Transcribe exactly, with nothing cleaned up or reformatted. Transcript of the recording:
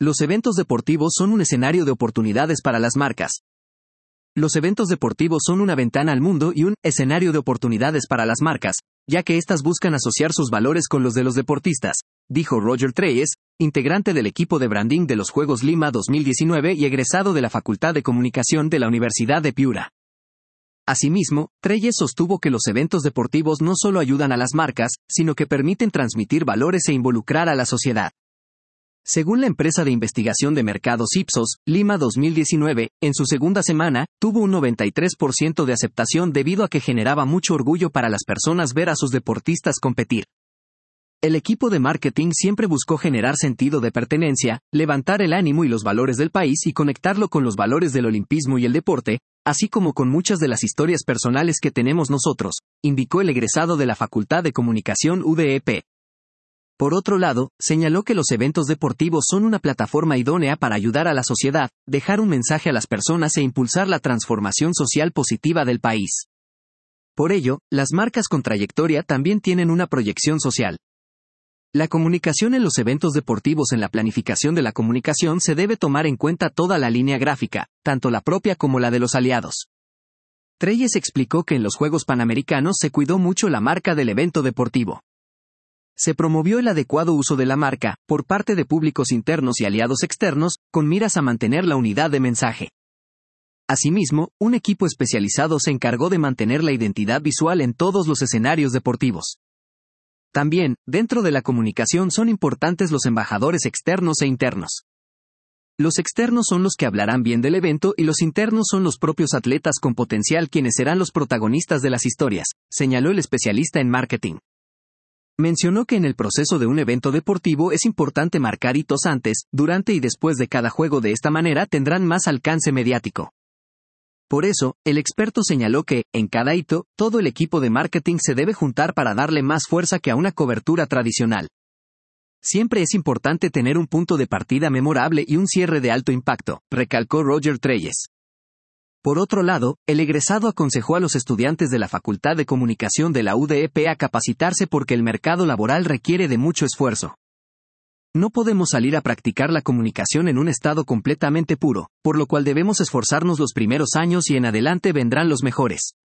Los eventos deportivos son un escenario de oportunidades para las marcas. Los eventos deportivos son una ventana al mundo y un escenario de oportunidades para las marcas, ya que éstas buscan asociar sus valores con los de los deportistas, dijo Roger Treyes, integrante del equipo de branding de los Juegos Lima dos mil diecinueve y egresado de la Facultad de Comunicación de la Universidad de Piura. Asimismo, Treyes sostuvo que los eventos deportivos no solo ayudan a las marcas, sino que permiten transmitir valores e involucrar a la sociedad. Según la empresa de investigación de mercados Ipsos, Lima dos mil diecinueve, en su segunda semana, tuvo un noventa y tres por ciento de aceptación debido a que generaba mucho orgullo para las personas ver a sus deportistas competir. El equipo de marketing siempre buscó generar sentido de pertenencia, levantar el ánimo y los valores del país y conectarlo con los valores del olimpismo y el deporte, así como con muchas de las historias personales que tenemos nosotros, indicó el egresado de la Facultad de Comunicación U D E P. Por otro lado, señaló que los eventos deportivos son una plataforma idónea para ayudar a la sociedad, dejar un mensaje a las personas e impulsar la transformación social positiva del país. Por ello, las marcas con trayectoria también tienen una proyección social. La comunicación en los eventos deportivos. En la planificación de la comunicación se debe tomar en cuenta toda la línea gráfica, tanto la propia como la de los aliados. Treyes explicó que en los Juegos Panamericanos se cuidó mucho la marca del evento deportivo. Se promovió el adecuado uso de la marca, por parte de públicos internos y aliados externos, con miras a mantener la unidad de mensaje. Asimismo, un equipo especializado se encargó de mantener la identidad visual en todos los escenarios deportivos. También, dentro de la comunicación son importantes los embajadores externos e internos. Los externos son los que hablarán bien del evento y los internos son los propios atletas con potencial quienes serán los protagonistas de las historias, señaló el especialista en marketing. Mencionó que en el proceso de un evento deportivo es importante marcar hitos antes, durante y después de cada juego. De esta manera tendrán más alcance mediático. Por eso, el experto señaló que, en cada hito, todo el equipo de marketing se debe juntar para darle más fuerza que a una cobertura tradicional. Siempre es importante tener un punto de partida memorable y un cierre de alto impacto, recalcó Roger Treyes. Por otro lado, el egresado aconsejó a los estudiantes de la Facultad de Comunicación de la U D E P a capacitarse porque el mercado laboral requiere de mucho esfuerzo. No podemos salir a practicar la comunicación en un estado completamente puro, por lo cual debemos esforzarnos los primeros años y en adelante vendrán los mejores.